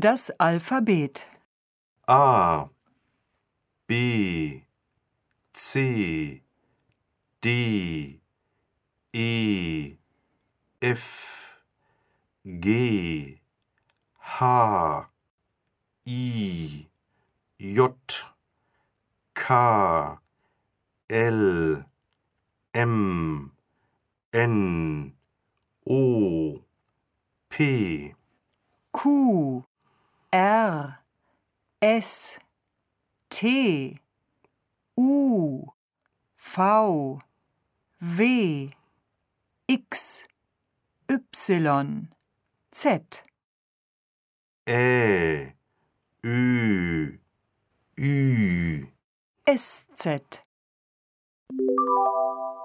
Das Alphabet. A, B, C, D, E, F, G, H, I, J, K, L, M, N, O, P, Q, R, S, T, U, V, W, X, Y, Z. Ä, Ö, Ü. SZ.